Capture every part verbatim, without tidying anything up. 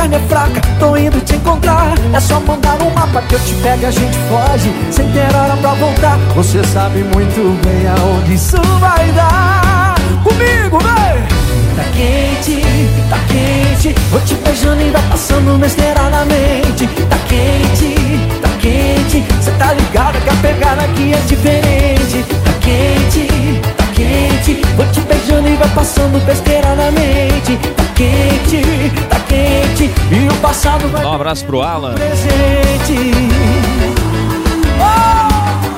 carne é fraca, tô indo te encontrar. É só mandar um mapa que eu te pego e a gente foge, sem ter hora pra voltar. Você sabe muito bem aonde isso vai dar. Comigo, vem! Tá quente, tá quente, vou te beijando e vai passando besteira na mente. Tá quente, tá quente, cê tá ligado que a pegada aqui é diferente. Tá quente, tá quente, vou te beijando e vai passando besteira na mente. Tá quente, tá quente, e o passado vai... Um abraço pro Alan. Presente. Oh!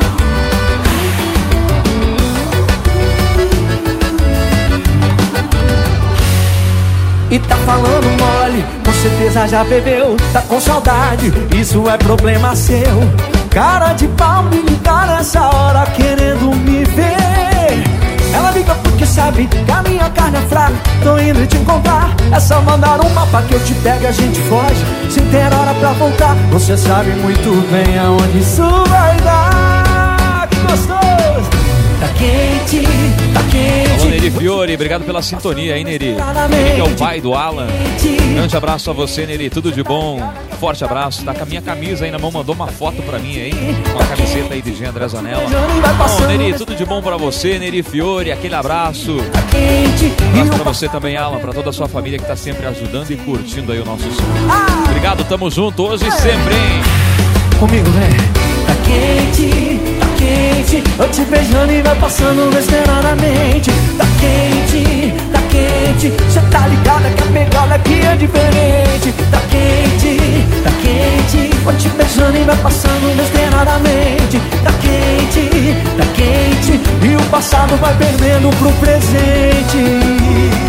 E tá falando mole, com certeza já bebeu, tá com saudade, isso é problema seu. Cara de pau me liga nessa hora querendo me ver. Ela liga porque sabe que a minha carne é fraca, tô indo te encontrar. É só mandar um mapa que eu te pego e a gente foge, sem ter hora pra voltar. Você sabe muito bem aonde isso vai dar. Que gostoso! Tá quente, tá quente. Alô, Neri Fiore, obrigado pela sintonia aí, Neri. Ele que é o pai do Alan. Grande abraço a você, Neri, tudo de bom. Forte abraço, tá com a minha camisa aí na mão, mandou uma foto pra mim aí, com a camiseta aí de Jean André Zanella. Bom, Neri, tudo de bom pra você, Neri Fiore, aquele abraço. Abraço pra você também, Alan, pra toda a sua família que tá sempre ajudando e curtindo aí o nosso som. Obrigado, tamo junto hoje e sempre, hein? Comigo, vem. Tá quente, tá quente, eu te beijando e vai passando besteira na mente. Tá quente, tá quente, cê tá ligada que a pegada aqui é diferente. Tá quente, tá quente, vou te beijando e vai passando besteira na mente. Tá quente, tá quente, e o passado vai perdendo pro presente.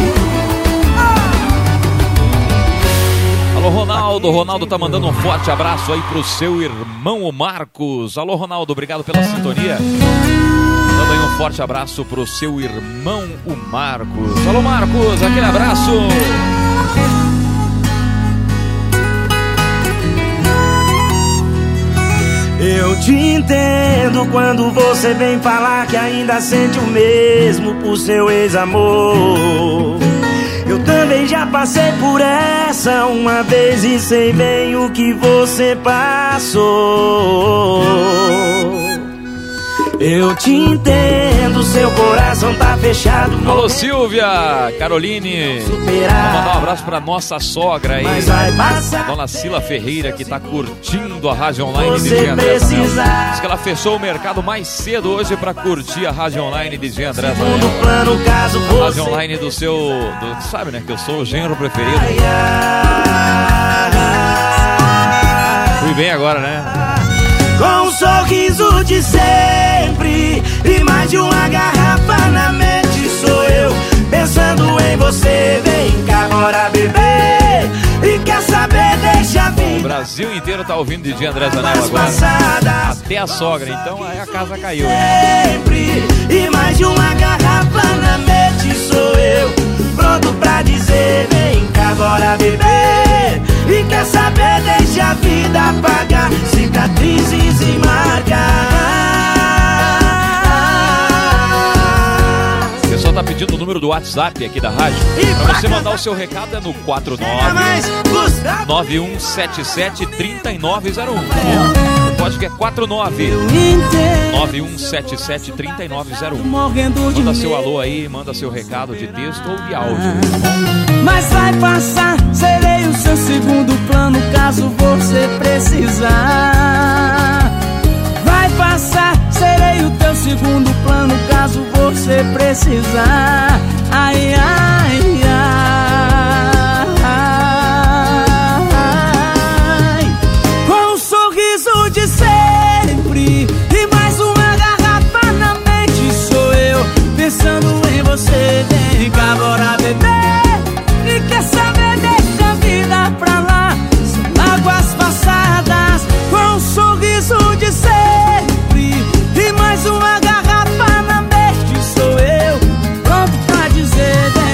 Alô, Ronaldo, Ronaldo tá mandando um forte abraço aí pro seu irmão, o Marcos. Alô, Ronaldo, obrigado pela sintonia. Dando aí um forte abraço pro seu irmão, o Marcos. Alô, Marcos, aquele abraço. Eu te entendo quando você vem falar que ainda sente o mesmo por seu ex-amor. Eu também já passei por essa uma vez e sei bem o que você passou. Eu te entendo, seu coração tá fechado. Alô, Silvia, Caroline. Vou mandar um abraço pra nossa sogra aí, a dona Sila Ferreira, que tá curtindo a Rádio Online de Jean André Zanella. Diz que ela fechou o mercado mais cedo hoje pra curtir a Rádio Online de Jean André Zanella. A Rádio Online do seu... Do, sabe, né, que eu sou o gênero preferido. Fui bem agora, né? Com um sorriso de sempre e mais de uma garrafa na mente, sou eu pensando em você. Vem cá, bora beber. E quer saber, deixa vir. O Brasil inteiro tá ouvindo de Jean André Zanella agora. Até a sogra, então aí a casa caiu. Sempre e mais de uma garrafa na mente, sou eu pronto pra dizer: vem cá, bora beber. E quer saber, deixa a vida apagar cicatrizes e marcas. O pessoal tá pedindo o número do WhatsApp aqui da rádio. Pra você mandar o seu recado é no quatro nove nove um sete sete três nove zero um. O código é quatro nove nove um sete sete três nove zero um. Manda seu alô aí, manda seu recado de texto ou de áudio. Mas vai passar, serei o seu segundo plano caso você precisar. Vai passar, serei o teu segundo plano caso você precisar. Ai, ai, ai. Com um sorriso de sempre e mais uma garrafa na mente, sou eu pensando em você. Vem cá, bora beber. E quer saber, deixa a vida pra lá. São águas passadas. Com um sorriso de sempre e mais uma garrafa na mente, sou eu pronto pra dizer: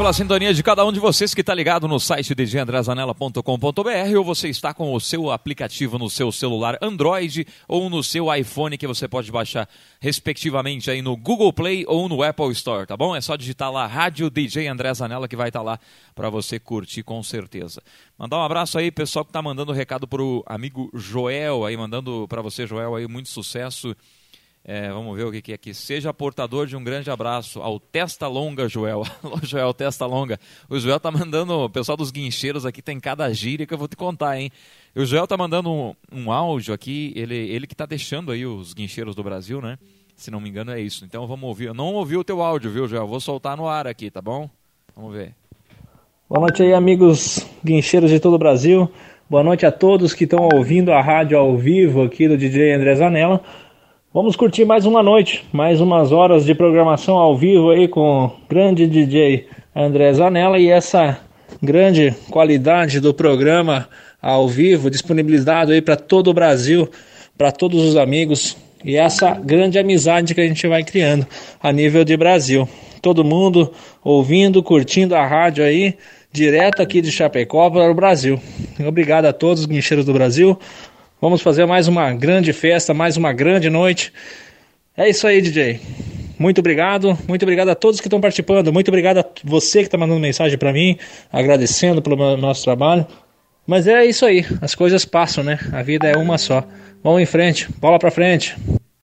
pela sintonia de cada um de vocês que está ligado no site d j andré zanella ponto com ponto b r, ou você está com o seu aplicativo no seu celular Android ou no seu iPhone, que você pode baixar respectivamente aí no Google Play ou no Apple Store, tá bom? É só digitar lá Rádio D J André Zanella que vai estar tá lá para você curtir com certeza. Mandar um abraço aí, pessoal que está mandando recado pro amigo Joel aí, mandando para você, Joel, aí muito sucesso. É, vamos ver o que, que é aqui. Seja portador de um grande abraço ao Testa Longa, Joel. Alô, Joel, Testa Longa. O Joel tá mandando, o pessoal dos guincheiros aqui tem cada gíria que eu vou te contar, hein? O Joel tá mandando um, um áudio aqui, ele, ele que tá deixando aí os guincheiros do Brasil, né? Se não me engano é isso. Então vamos ouvir. Eu não ouvi o teu áudio, viu, Joel? Vou soltar no ar aqui, tá bom? Vamos ver. Boa noite aí, amigos guincheiros de todo o Brasil. Boa noite a todos que estão ouvindo a rádio ao vivo aqui do D J André Zanella. Vamos curtir mais uma noite, mais umas horas de programação ao vivo aí com o grande D J André Zanella e essa grande qualidade do programa ao vivo, disponibilizado aí para todo o Brasil, para todos os amigos e essa grande amizade que a gente vai criando a nível de Brasil. Todo mundo ouvindo, curtindo a rádio aí, direto aqui de Chapecó para o Brasil. Obrigado a todos os guincheiros do Brasil. Vamos fazer mais uma grande festa, mais uma grande noite. É isso aí, D J. Muito obrigado, muito obrigado a todos que estão participando. Muito obrigado a você que está mandando mensagem para mim, agradecendo pelo nosso trabalho. Mas é isso aí, as coisas passam, né? A vida é uma só. Vamos em frente, bola para frente.